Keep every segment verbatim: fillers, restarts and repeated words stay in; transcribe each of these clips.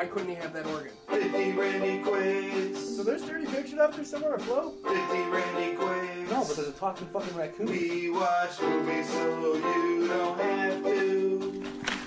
Why couldn't he have that organ? fifty Randy Quaid. So there's Dirty Picture up there somewhere afloat? fifty Randy Quaid. No, but there's a talking fucking raccoon. We watch movies so you don't have to.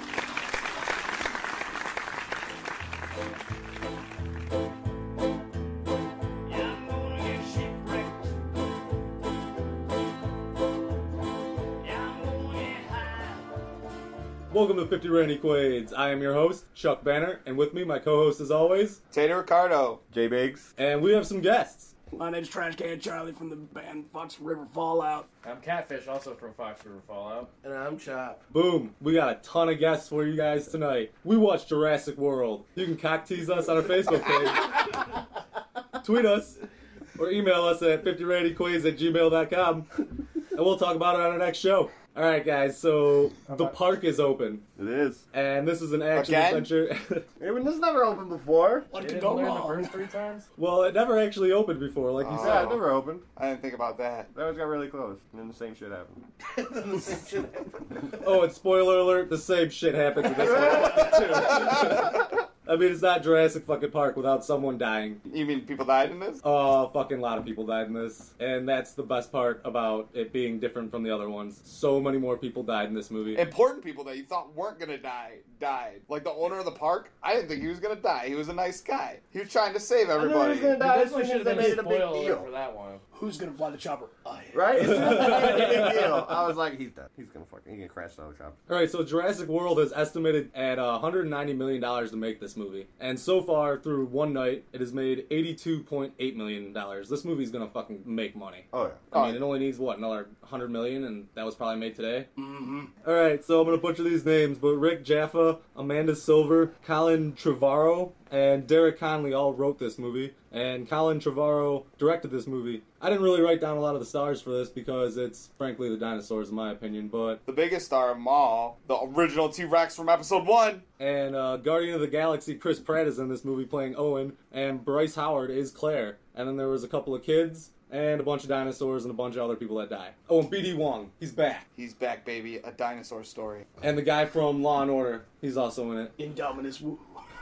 Welcome to fifty Randy Quaids. I am your host, Chuck Banner, and with me, my co-host as always, Tater Ricardo. J Biggs. and we have some guests. My name's Trash Can Charlie from the band Fox River Fallout. I'm Catfish, also from Fox River Fallout. And I'm Chop. Boom, we got a ton of guests for you guys tonight. We watched Jurassic World. You can cock tease us on our Facebook page, tweet us, or email us at fifty randy quaids at gmail dot com, and we'll talk about it on our next show. Alright guys, so the park is open, It is. and this is an action Again? adventure. It was never opened before. What You could didn't go learn the wrong? first three times? Well, it never actually opened before, like you Oh. Yeah, said. it never opened. I didn't think about that. That always got really close, and then the same shit happened. Oh, and spoiler alert, the same shit happens in this one too. I mean, it's not Jurassic fucking Park without someone dying. You mean people died in this? Oh, uh, fucking lot of people died in this. And that's the best part about it being different from the other ones. So many more people died in this movie. Important people that you thought weren't gonna die died. Like the owner of the park, I didn't think he was gonna die. He was a nice guy. He was trying to save everybody. gonna die You as definitely soon should as have they been made a it a big spoiler deal. for that one. Who's gonna fly the chopper? I am. Right? As soon as they made it a big deal, I was like, he's dead. He's gonna fucking, he's gonna crash the helicopter. Alright, so Jurassic World is estimated at uh, one hundred ninety million dollars to make this movie. And so far, through one night, it has made eighty-two point eight million dollars. This movie's gonna fucking make money. Oh yeah. I mean, it only needs, what, another one hundred million, and that was probably made today? Mm-hmm. Alright, so I'm gonna butcher these names, but Rick Jaffa, Amanda Silver, Colin Trevorrow, and Derek Conley all wrote this movie, and Colin Trevorrow directed this movie. I didn't really write down a lot of the stars for this because it's, frankly, the dinosaurs in my opinion, but... The biggest star of them all, the original T-Rex from episode one. And uh, Guardian of the Galaxy, Chris Pratt is in this movie playing Owen, and Bryce Howard is Claire. And then there was a couple of kids, and a bunch of dinosaurs, and a bunch of other people that die. Oh, and B D Wong, he's back. He's back, baby. A dinosaur story. And the guy from Law and Order, he's also in it. Indominus Woo.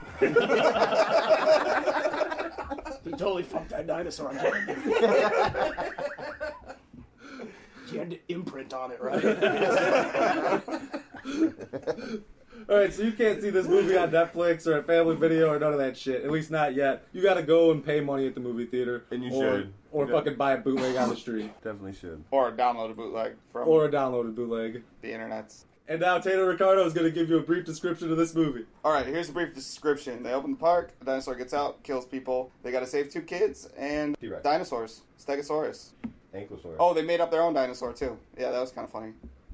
He totally fucked that dinosaur. I'm telling you. He had to imprint on it, right? Alright, so you can't see this movie on Netflix or at Family Video or none of that shit. At least not yet. You gotta go and pay money at the movie theater. And you or, should. Or You fucking buy a bootleg on the street. Definitely should. Or download a bootleg from Or a downloaded bootleg. the internets. And now Taylor Ricardo is gonna give you a brief description of this movie. Alright, here's a brief description. They open the park, a dinosaur gets out, kills people. They gotta save two kids and T-Rex. dinosaurs. Stegosaurus. Ankylosaurus. Oh, they made up their own dinosaur too. Yeah, that was kind of funny.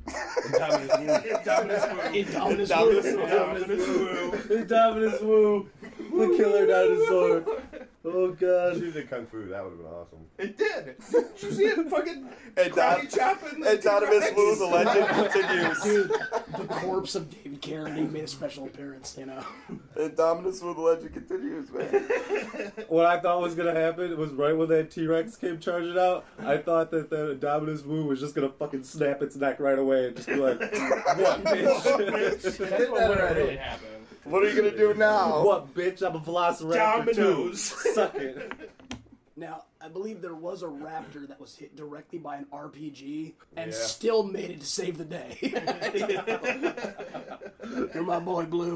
Indominus Woo. Indominus Woo, the killer dinosaur. Oh god. She did Kung Fu. That would have been awesome. It did. Did you see it fucking And karate Don- chopping? and Donovan Woo, the legend continues. Dude, the corpse of David Carradine made a special appearance, you know. And Dominus Woo, the legend continues, man. What I thought was gonna happen was right when that T-Rex came charging out, I thought that the Indominus Woo was just gonna fucking snap its neck right away and just be like, what bitch? That's what would have really happened. What are you gonna do now? What bitch? I'm a velociraptor too. Dominoes. Suck it. Now, I believe there was a raptor that was hit directly by an R P G and Yeah. still made it to save the day. You're my boy, Blue.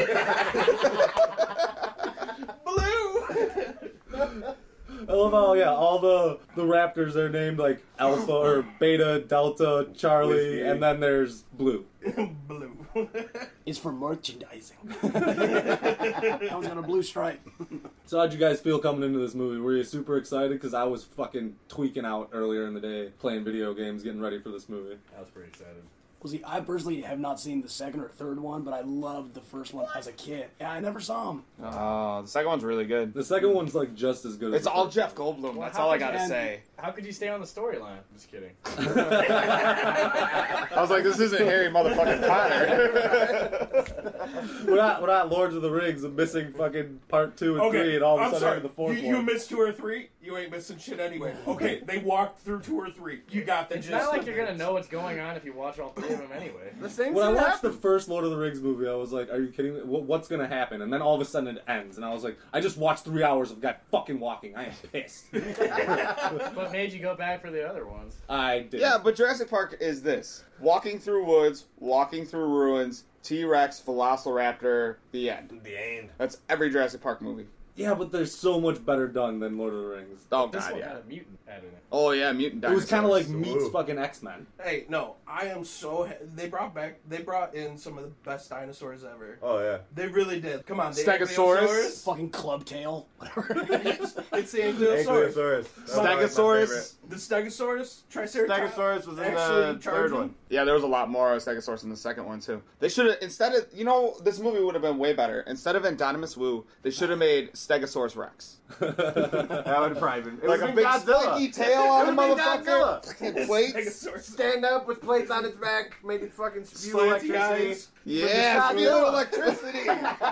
I love how, yeah, all the, the raptors are named like Alpha or Beta, Delta, Charlie, Whiskey. and then there's Blue. Blue. It's for merchandising. That was on a blue stripe. So how'd you guys feel coming into this movie? Were you super excited? Because I was fucking tweaking out earlier in the day, playing video games, getting ready for this movie. I was pretty excited. Well, see, I personally have not seen the second or third one, but I loved the first one as a kid. Yeah, I never saw him. Oh, the second one's really good. The second one's like just as good as It's the all first. Jeff Goldblum. Well, That's how all I could gotta you- say. How could you stay on the storyline? Just kidding. I was like, this isn't Harry motherfucking Potter. we're not we're not Lords of the Rings. I'm missing fucking part two and Okay, three, and all of a I'm sudden sorry. having the fourth you, you one. missed two or three. You ain't missing shit anyway. Okay, they walked through two or three. You got the It's gist. not like of you're it. gonna know what's going on if you watch all three of them anyway. The same When I shit watched the happened. first Lord of the Rings movie, I was like, "Are you kidding me? What, what's gonna happen?" And then all of a sudden it ends, and I was like, "I just watched three hours of a guy fucking walking. I am pissed." What made you go back for the other ones? I did. Yeah, but Jurassic Park is this: walking through woods, walking through ruins, T-Rex, Velociraptor, the end. The end. That's every Jurassic Park movie. Yeah, but they're so much better done than Lord of the Rings. Oh This god, one yeah. had a mutant head in it. Oh yeah, mutant It dinosaurs. was kind of like Ooh. meets fucking X-Men. Hey, no, I am so. Ha- they brought back. They brought in some of the best dinosaurs ever. Oh yeah. They really did. Come on, the Stegosaurus? Ankylosaurus. Fucking club tail. Whatever. It's the Ankylosaurus. Ankylosaurus. That's my- my Stegosaurus. favorite. The Stegosaurus, Triceratops. Stegosaurus was in actually the third charging. one. Yeah, there was a lot more Stegosaurus in the second one too. They should have instead of you know this movie would have been way better. Instead of Indominus Wu, they should have made Stegosaurus Rex. That would have probably been. It Like was a in big Godzilla. spiky tail on It the would've been motherfucker. Godzilla. Fucking plates. Stegosaurus. Stand up with plates on its back, make it fucking spew Slanty electricity. eyes. Yeah, From feel Godzilla. electricity.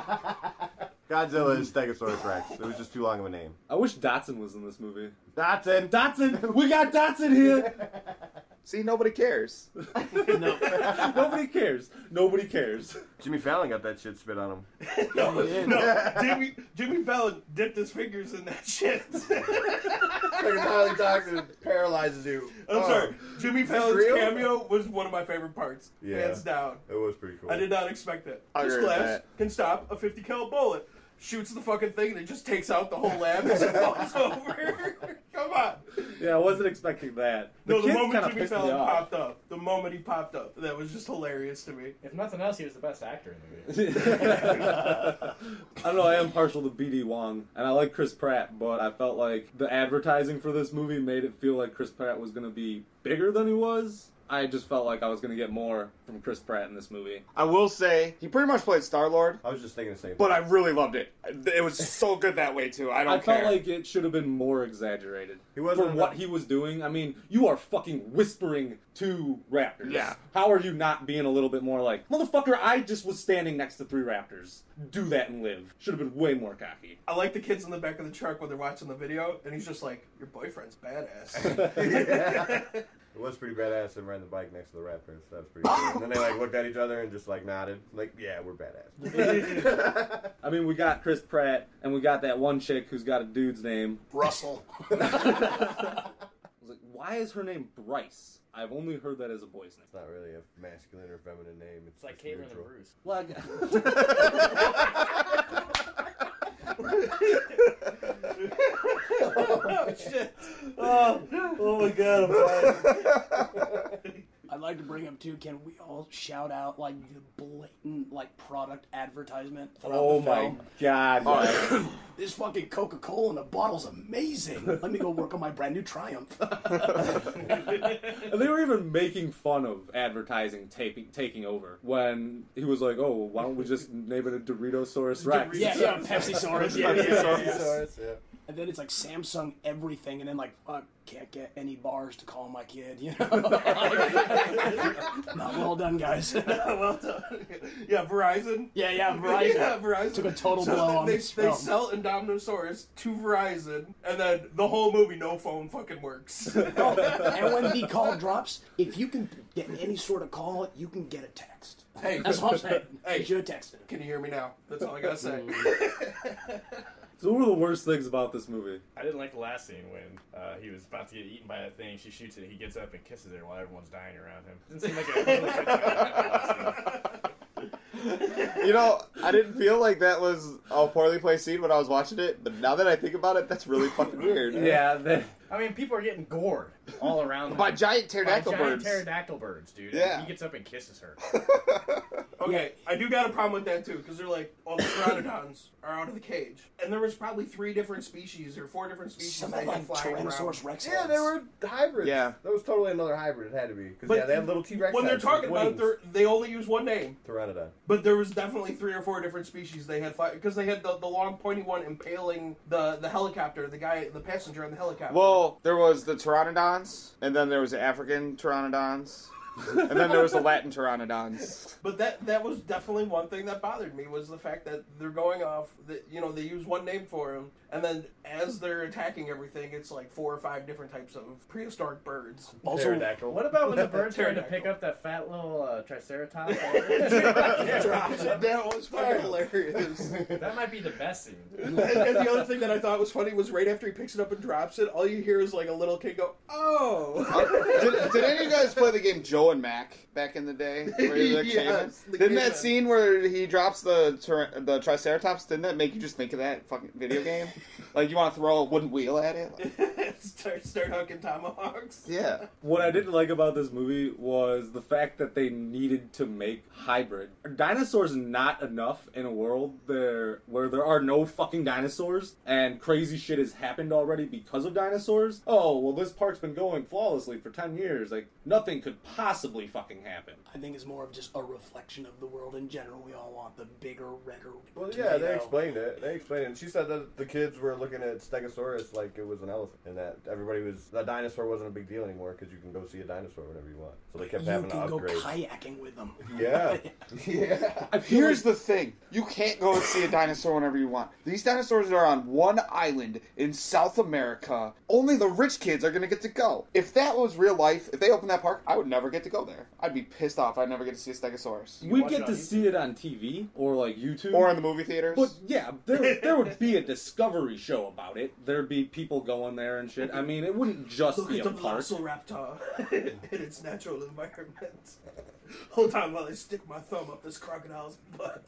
Godzilla is Stegosaurus Rex. It was just too long of a name. I wish Dotson was in this movie. Dotson. Dotson, we got Dotson here. See, nobody cares. No. Nobody cares. Nobody cares. Jimmy Fallon got that shit spit on him. No, he didn't. No, Jimmy Jimmy Fallon dipped his fingers in that shit. Fucking highly toxic paralyzes you. I'm Oh, sorry. Jimmy Fallon's real? cameo was one of my favorite parts. Yeah. Hands down. It was pretty cool. I did not expect that. I This agree with glass that. can stop a fifty cal bullet. Shoots the fucking thing and it just takes out the whole lab as it falls over. Come on. Yeah, I wasn't expecting that. The No, the kids moment kinda Jimmy pissed me Fallon off. popped up, the moment he popped up, that was just hilarious to me. If nothing else, he was the best actor in the movie. I don't know, I am partial to B D Wong, and I like Chris Pratt, but I felt like the advertising for this movie made it feel like Chris Pratt was going to be bigger than he was. I just felt like I was going to get more from Chris Pratt in this movie. I will say he pretty much played Star Lord, I was just thinking the same but thing. I really loved it. It was so good that way too. I don't I care. felt like it should have been more exaggerated. He wasn't For what enough- he was doing. I mean, you are fucking whispering to raptors. Yeah. How are you not being a little bit more like, motherfucker, I just was standing next to three raptors. Do that and live. Should have been way more cocky. I like the kids in the back of the truck when they're watching the video, and he's just like, your boyfriend's badass. Yeah. It was pretty badass him riding the bike next to the Raptors. That was pretty cool. And then they like looked at each other and just like nodded. Like, yeah, we're badass. I mean, we got Chris Pratt, and we got that one chick who's got a dude's name. Russell. I was like, why is her name Bryce? I've only heard that as a boy's name. It's not really a masculine or feminine name. It's, It's like just Caitlin neutral. and Bruce. Like, Oh, shit. oh, oh my god, I'm tired. I'd like to bring up too. Can we all shout out like the blatant like product advertisement throughout Oh the my film? god, guys. This fucking Coca-Cola in a bottle's amazing. Let me go work on my brand new Triumph. And they were even making fun of advertising taking taking over when he was like, "Oh, why don't we just name it a Doritosaurus Rex?" yeah, yeah, Pepsi-saurus. Yeah, yeah, yeah, yeah. Dinosaurs, yeah. And then it's like Samsung everything, and then like, fuck, can't get any bars to call my kid, you know? Not well done, guys. Well done. Yeah, Verizon. Yeah, yeah, Verizon. Yeah, Verizon. Took a total blow on they, this they film. sell Indominosaurus to Verizon, and then the whole movie, no phone fucking works. Oh, and when the call drops, if you can get any sort of call, you can get a text. Hey, That's what I'm saying. Hey. You should have texted. Can you hear me now? That's all I gotta say. So what were the worst things about this movie? I didn't like the last scene when uh, he was about to get eaten by that thing. She shoots it. He gets up and kisses her while everyone's dying around him. Didn't seem like a really good time. You know, I didn't feel like that was a poorly placed scene when I was watching it, but now that I think about it, that's really fucking weird. Yeah, the, I mean, people are getting gored all around them. By giant pterodactyl By giant birds. pterodactyl birds, dude. Yeah. He gets up and kisses her. Okay, I do got a problem with that too, because they're like, all the pteranodons are out of the cage, and there was probably three different species or four different species Some they of had like flying around. Tyrannosaurus Rex. Yeah, they were hybrids. Yeah. That was totally another hybrid. It had to be. Because, But yeah, they had little T-Rex When they're heads with talking about it, wings. they're, they only use one name, Pteranodon. but there was definitely three or four different species they had because they had the, the long pointy one impaling the, the helicopter, the guy, the passenger on the helicopter. Well, there was the pteranodons, and then there was the African pteranodons. And then there was the Latin pteranodons. But that that was definitely one thing that bothered me was the fact that they're going off. That you know they use one name for them, and then as they're attacking everything, it's like four or five different types of prehistoric birds. Also, Pterodactyl. What about when the birds tried to Pterodactyl. pick up that fat little uh, triceratops? That was fucking hilarious. That might be the best scene. and, and the other thing that I thought was funny was right after he picks it up and drops it, all you hear is like a little kid go, "Oh!" did, did any of you guys play the game Joe and Mac back in the day? Where you're the Yes, caveman? the Didn't that caveman. scene where he drops the ter- the Triceratops? Didn't that make you just think of that fucking video game? Like you want to throw a wooden wheel at it? Like, start start hooking tomahawks. yeah. What I didn't like about this movie was the fact that they needed to make hybrid. Are dinosaurs not enough in a world there where there are no fucking dinosaurs and crazy shit has happened already because of dinosaurs? Oh, well, this park's been going flawlessly for ten years. Like, nothing could possibly fucking happen. I think it's more of just a reflection of the world in general. We all want the bigger, redder. Well, yeah, they tomato. explained it. They explained it. And she said that the kids were looking at Stegosaurus like it was an elephant, and that everybody was the dinosaur wasn't a big deal anymore because you can go see a dinosaur whenever you want. So they kept You having to can go upgrade. kayaking with them. Yeah, yeah. I feel Here's the thing. You can't go and see a dinosaur whenever you want. These dinosaurs are on one island in South America. Only the rich kids are going to get to go. If that was real life, if they opened that park, I would never get to go there. I'd be pissed off. I'd never get to see a Stegosaurus. You we watch it get on to YouTube. see it on T V or like YouTube. Or in the movie theaters. But yeah, there, there would be a discovery show about it. There'd be people going there and shit. I mean, it wouldn't just Look be at a the park. velociraptor in its natural environment. Hold on while I stick my thumb up this crocodile's butt.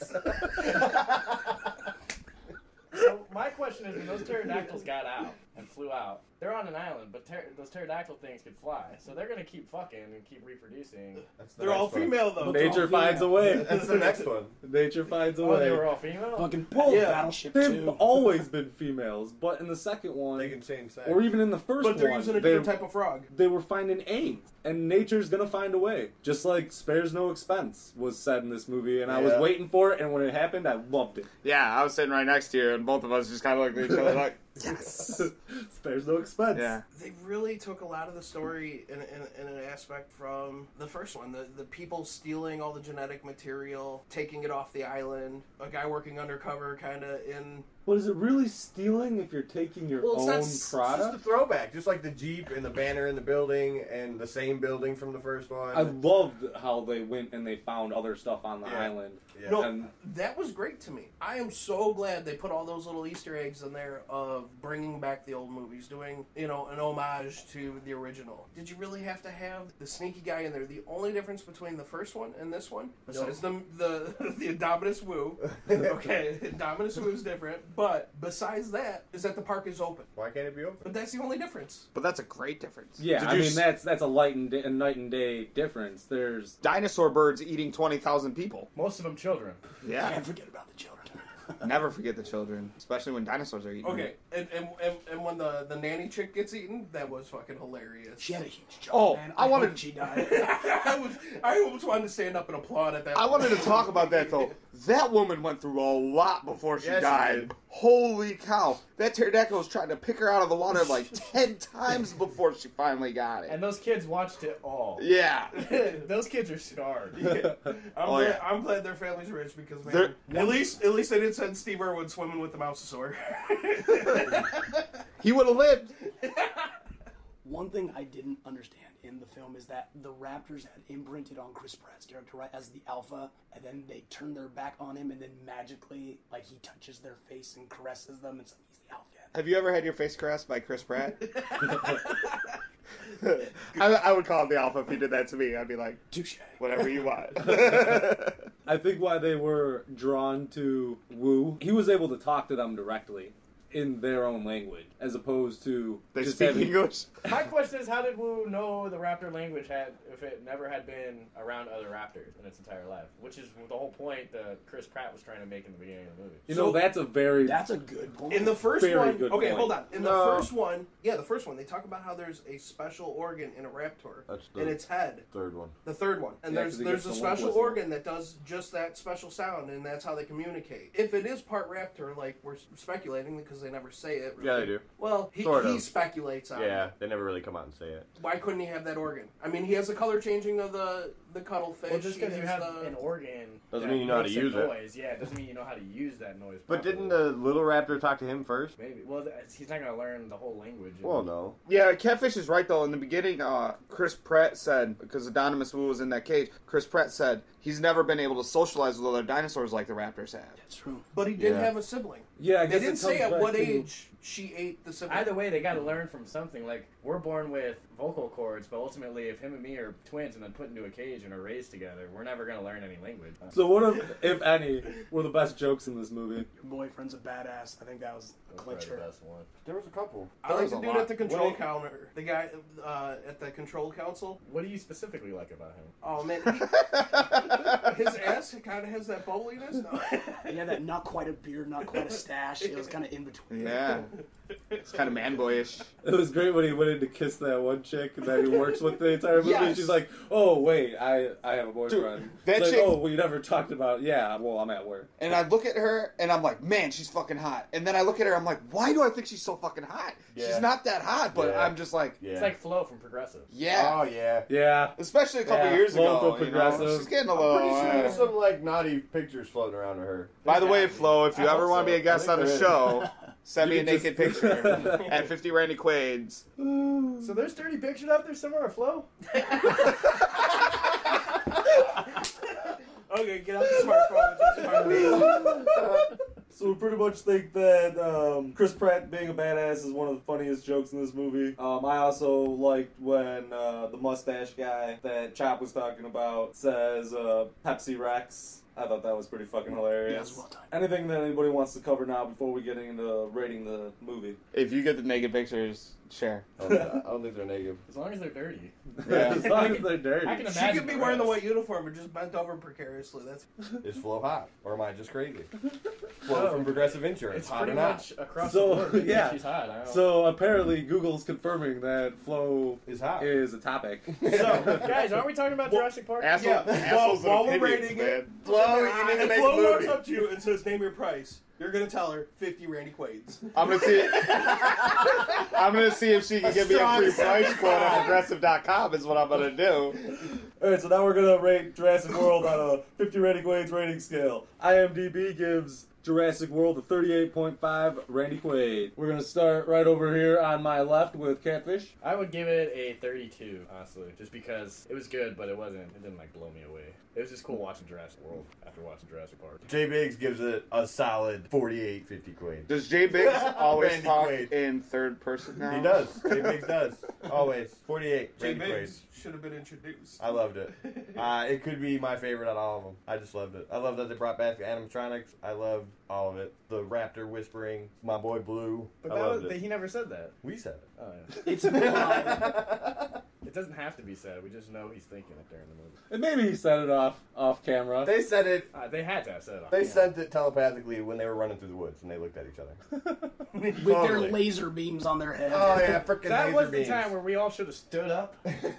So my question is, when those pterodactyls got out and flew out, they're on an island, but ter- those pterodactyl things could fly, so they're gonna keep fucking and keep reproducing. That's the They're next all one. female though. Nature finds a way. That's the next one. Nature finds a Oh, they way. were all female. Fucking Well, yeah. Battleship They've two. always been females, but in the second They one, can change sex. or even in the first But they're one, using a they, different type of frog. they were finding eggs, and nature's gonna find a way. Just like spares no expense was said in this movie, and I was Yeah. waiting for it, and when it happened, I loved it. yeah, I was sitting right next to you, and both of us just kind of looked at each other like, yes. Spares no expense. Yeah. They really took a lot of the story in, in, in an aspect from the first one. The, the people stealing all the genetic material, taking it off the island, a guy working undercover kind of in... But is it really stealing if you're taking your Well, it's not own s- It's just product? a throwback, just like the Jeep and the banner in the building and the same building from the first one. I loved how they went and they found other stuff on the Yeah. island. Yeah. No, And that was great to me. I am so glad they put all those little Easter eggs in there of bringing back the old movies, doing, you know, an homage to the original. Did you really have to have the sneaky guy in there? The only difference between the first one and this one, besides the the the Indominus Woo, okay, Indominus Woo is different, but besides that, is that the park is open. Why can't it be open? But that's the only difference. But that's a great difference. yeah, Did I you mean s- that's that's a light and day, a night and day difference. There's dinosaur birds eating twenty thousand people. Most of them children. Yeah. Can't forget about the children. Never forget the children, especially when dinosaurs are eating. Okay, and and, and, and when the, the nanny chick gets eaten, that was fucking hilarious. She had a huge jaw, Oh, man. I I, wanted- wanted she died. I was I almost wanted to stand up and applaud at that. I wanted to talk about that though. That woman went through a lot before she Yeah, she died. did. Holy cow! That pterodactyl was trying to pick her out of the water like ten times before she finally got it. And those kids watched it all. Yeah. Those kids are scarred. I'm, Oh, glad, yeah. I'm glad their family's rich because man, They're- at least at least they didn't send Steve Irwin swimming with the mousesaur. He would have lived. One thing I didn't understand in the film is that the Raptors had imprinted on Chris Pratt's character right as the alpha, and then they turn their back on him, and then magically, like, he touches their face and caresses them, and so he's the alpha. Have you ever had your face caressed by Chris Pratt? I, I would call him the alpha if he did that to me. I'd be like, Touche. whatever you want. I think why they were drawn to Wu, he was able to talk to them directly in their own language, as opposed to They just speak having- English. My question is, how did Wu know the raptor language had if it never had been around other raptors in its entire life? Which is the whole point that Chris Pratt was trying to make in the beginning of the movie. You So- know, that's a very That's a good point. In the first Very one, good okay, point. hold on. In the No. first one, yeah, the first one, they talk about how there's a special organ in a raptor That's in the its head. third one. The third one, and Yeah, there's 'cause it there's gets a the lip special whistle. organ that does just that special sound, and that's how they communicate. If it is part raptor, like we're speculating because they never say it. Really. Yeah, they do. Well, he, Sort he of. speculates on Yeah, it. they never really come out and say it. Why couldn't he have that organ? I mean, he has the color changing of the, the cuttlefish. Well, just he because you has have the... an organ Doesn't that mean you know how to makes a use it. noise. Yeah, it doesn't mean you know how to use that noise. But properly. didn't the little raptor talk to him first? Maybe. Well, th- he's not gonna learn the whole language. Well, no. Yeah, Catfish is right though. In the beginning, uh, Chris Pratt said, because Adonis Wu was in that cage, Chris Pratt said he's never been able to socialize with other dinosaurs like the raptors have. That's true. But he did Yeah. have a sibling. Yeah, I They guess didn't it say comes at back what to- age she ate the sibling. Either way, they got to learn from something. Like, we're born with vocal cords, but ultimately, if him and me are twins and then put into a cage and are raised together, we're never going to learn any language. So what if, if any, were the best jokes in this movie? Your boyfriend's a badass. I think that was a That's probably clincher. the best one. There was a couple. I There like was the a dude lot. at the control What- counter. The guy uh, at the control council. What do you specifically like about him? Oh, man. He, his ass kind of has that bubbliness. No. He had that not quite a beard, not quite a stash. It was kind of in between. Yeah, it's kind of man boyish. It was great when he went in to kiss that one chick that he works with the entire movie. Yes. She's like, "Oh wait, I I have a boyfriend." Dude, that It's like, chick- "Oh, we never talked about." Yeah, well, I'm at work. And I look at her and I'm like, man, she's fucking hot. And then I look at her, I'm like, why do I think she's so fucking hot? Yeah. She's not that hot, but Yeah. I'm just like, Yeah. It's like Flo from Progressive. yeah. Oh, yeah. Yeah, Especially a couple Yeah, years Flo ago. for You know? Progressive. She's getting a I'm little. pretty sure uh, there's some, like, naughty pictures floating around of her. By the way, There's Flo, if you I ever hope want to so. be a guest I on think the there show, send me You a can naked just- picture at fifty Randy Quaid's. So there's dirty pictures out there somewhere of Flo? Okay, get out the smartphone. and do smartphone. So we pretty much think that um, Chris Pratt being a badass is one of the funniest jokes in this movie. Um, I also liked when uh, the mustache guy that Chop was talking about says uh, Pepsi Rex. I thought that was pretty fucking Yeah, hilarious. it was well timed. Anything that anybody wants to cover now before we get into rating the movie? If you get the naked pictures, share. I don't, I don't think they're negative. As long as they're dirty. Yeah. As long as they're dirty. I can She imagine could be the wearing the rest. white uniform and just bent over precariously. That's Is Flo hot? Or am I just crazy? Flo No. from Progressive Insurance. It's hot pretty or not? much across So, the board. We think yeah. She's hot. I don't So apparently Google's confirming that Flo Is hot. is a topic. So, guys, aren't we talking about Jurassic Park? Asshole, Yeah, assholes while- and while we're opinions, rating man. it- Flo, you need to if make Flo a walks movie. up to you and says, "Name your price," you're gonna tell her fifty Randy Quaid's. I'm gonna see. I'm gonna see if she can give me a free price quote on progressive dot com. Is what I'm gonna do. Alright, so now we're gonna rate Jurassic World on a fifty Randy Quaid's rating scale. IMDb gives Jurassic World a thirty-eight point five Randy Quaid. We're gonna start right over here on my left with Catfish. I would give it a thirty-two, honestly, just because it was good, but it wasn't. It didn't like blow me away. It was just cool watching Jurassic World after watching Jurassic Park. Jay Biggs gives it a solid forty-eight fifty Quaid. Does Jay Biggs always Randy talk Quaid. in third person now? He does. Jay Biggs does. Always. forty-eight. Jay Randy Quaid. Biggs should have been introduced. I loved it. Uh, it could be my favorite out of all of them. I just loved it. I love that they brought back the animatronics. I loved all of it. The raptor whispering, my boy Blue. But I that loved was, it. he never said that. We said it. Oh, yeah. It's implied. It doesn't have to be said. We just know he's thinking it during the movie. And maybe he said it off off camera. They said it. Uh, they had to have said it. They yeah. sent it telepathically when they were running through the woods and they looked at each other. With Totally. their laser beams on their head. Oh yeah, freaking That laser was the beams. time where we all should have stood up.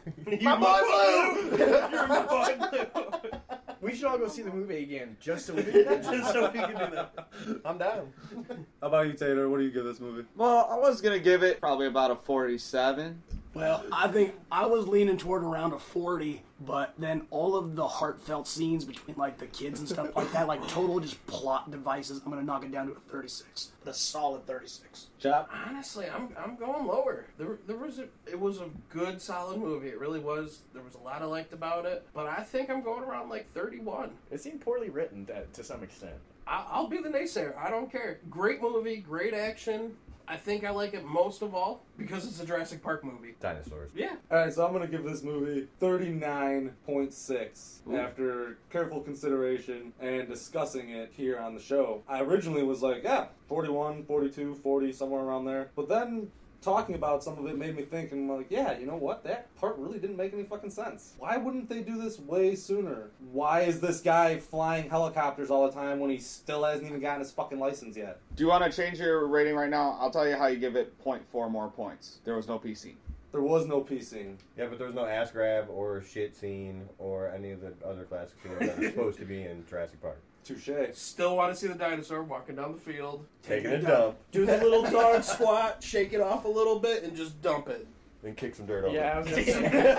My boy Blue. You're my boy. We should all go see the movie again just so we can do that. Just so we can do that. I'm down. How about you, Taylor? What do you give this movie? Well, I was gonna give it probably about a forty-seven. Well, I think I was leaning toward around a forty, but then all of the heartfelt scenes between like the kids and stuff like that, like total just plot devices, I'm gonna knock it down to a thirty-six, but a solid thirty-six. Chop. Honestly, I'm I'm going lower. There there was a it was a good solid movie. It really was. There was a lot I liked about it, but I think I'm going around like thirty-one. It seemed poorly written to, to some extent. I, I'll be the naysayer. I don't care. Great movie, great action. I think I like it most of all because it's a Jurassic Park movie. Dinosaurs. Yeah. Alright, so I'm gonna give this movie thirty-nine point six after careful consideration and discussing it here on the show. I originally was like, yeah, forty-one, forty-two, forty, somewhere around there. But then talking about some of it made me think, and I'm like, yeah, you know what? That part really didn't make any fucking sense. Why wouldn't they do this way sooner? Why is this guy flying helicopters all the time when he still hasn't even gotten his fucking license yet? Do you want to change your rating right now? I'll tell you how you give it zero point four more points. There was no P C. There was no piecing. Yeah, but there was no ass grab or shit scene or any of the other classic scenes that are supposed to be in Jurassic Park. Touche. Still want to see the dinosaur walking down the field, Taking it a down. dump. Do the little dog squat, shake it off a little bit, and just dump it. Then kick some dirt over. Yeah, I was gonna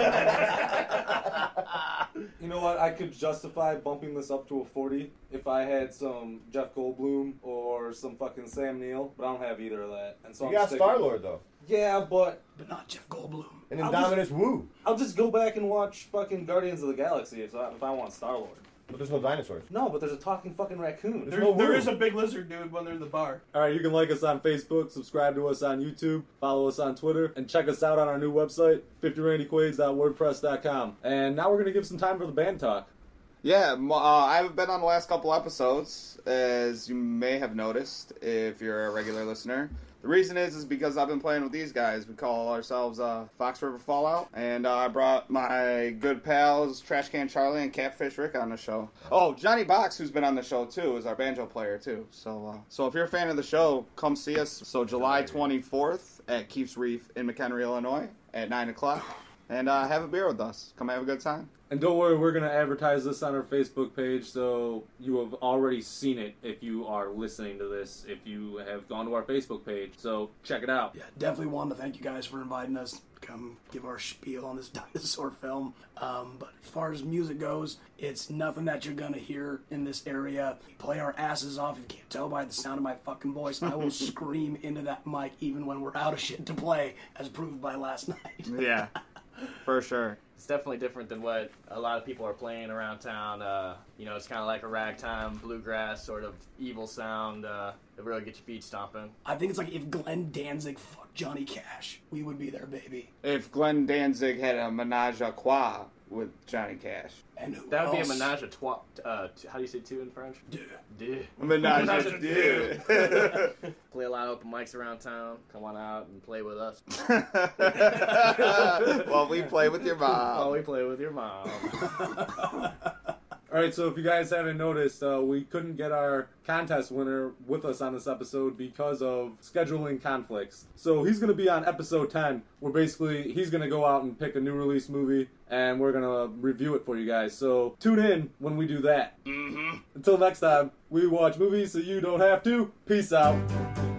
say. You know what? I could justify bumping this up to a forty if I had some Jeff Goldblum or some fucking Sam Neill, but I don't have either of that. And so You I'm got sticking- Star Lord though, Yeah, but But not Jeff Goldblum. and I'll Indominus Woo. I'll just go back and watch fucking Guardians of the Galaxy if I, if I want Star Lord. But there's no dinosaurs. No, but there's a talking fucking raccoon. There, no there woo. is a big lizard dude when they're in the bar. All right, you can like us on Facebook, subscribe to us on YouTube, follow us on Twitter, and check us out on our new website, fifty randy quaid dot wordpress dot com. And now we're going to give some time for the band talk. Yeah, m- uh, I haven't been on the last couple episodes, as you may have noticed if you're a regular listener. The reason is is because I've been playing with these guys. We call ourselves uh, Fox River Fallout, and uh, I brought my good pals Trash Can Charlie and Catfish Rick on the show. Oh, Johnny Box, who's been on the show too, is our banjo player too. So, uh, so if you're a fan of the show, come see us. So July twenty-fourth at Keeps Reef in McHenry, Illinois, at nine o'clock, and uh, have a beer with us. Come have a good time. And don't worry, we're going to advertise this on our Facebook page, so you have already seen it if you are listening to this, if you have gone to our Facebook page. So check it out. Yeah, definitely wanted to thank you guys for inviting us to come give our spiel on this dinosaur film. Um, but as far as music goes, it's nothing that you're going to hear in this area. We play our asses off. If you can't tell by the sound of my fucking voice, I will scream into that mic even when we're out of shit to play, as proved by last night. Yeah, for sure. It's definitely different than what a lot of people are playing around town. Uh, you know, it's kind of like a ragtime, bluegrass sort of evil sound. Uh, that really get your feet stomping. I think it's like if Glenn Danzig fucked Johnny Cash, we would be there, baby. If Glenn Danzig had a menage a trois with Johnny Cash. And who That would be a else? menage a trois. Uh, t- how do you say two in French? Dude. Deux. Menage Menage a a deux. Play a lot of open mics around town. Come on out and play with us. Well, we play with your While mom. we play with your mom. All right, so if you guys haven't noticed, uh, we couldn't get our contest winner with us on this episode because of scheduling conflicts. So he's going to be on episode ten, where basically he's going to go out and pick a new release movie, and we're going to review it for you guys. So tune in when we do that. Mm-hmm. Until next time, we watch movies so you don't have to. Peace out.